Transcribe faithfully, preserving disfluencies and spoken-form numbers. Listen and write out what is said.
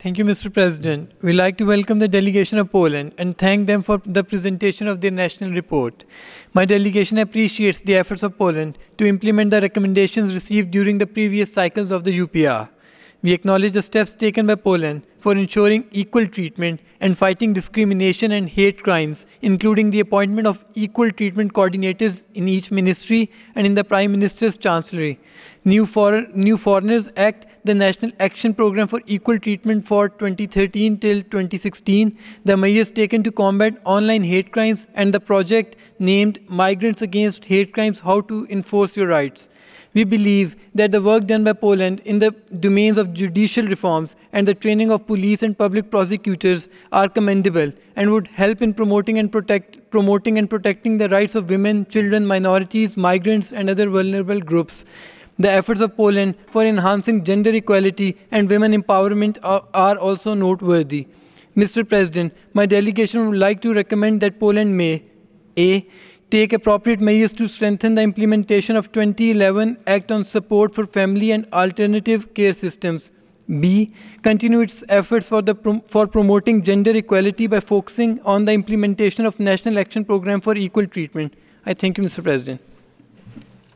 Thank you, Mister President. We like to welcome the delegation of Poland and thank them for the presentation of their national report. My delegation appreciates the efforts of Poland to implement the recommendations received during the previous cycles of the U P R. We acknowledge the steps taken by Poland for ensuring equal treatment and fighting discrimination and hate crimes, including the appointment of equal treatment coordinators in each ministry and in the Prime Minister's Chancellery. New, Foreign, New Foreigners Act, the National Action Program for Equal Treatment for twenty thirteen till twenty sixteen, the measures taken to combat online hate crimes, and the project named Migrants Against Hate Crimes: How to Enforce Your Rights. We believe that the work done by Poland in the domains of judicial reforms and the training of police and public prosecutors are commendable and would help in promoting and protect promoting and protecting the rights of women, children, minorities, migrants, and other vulnerable groups. The efforts of Poland for enhancing gender equality and women empowerment are, are also noteworthy. Mister President, my delegation would like to recommend that Poland may a. Take appropriate measures to strengthen the implementation of twenty eleven Act on Support for Family and Alternative Care Systems. B. Continue its efforts for, the prom- for promoting gender equality by focusing on the implementation of National Action Program for Equal Treatment. I thank you, Mister President.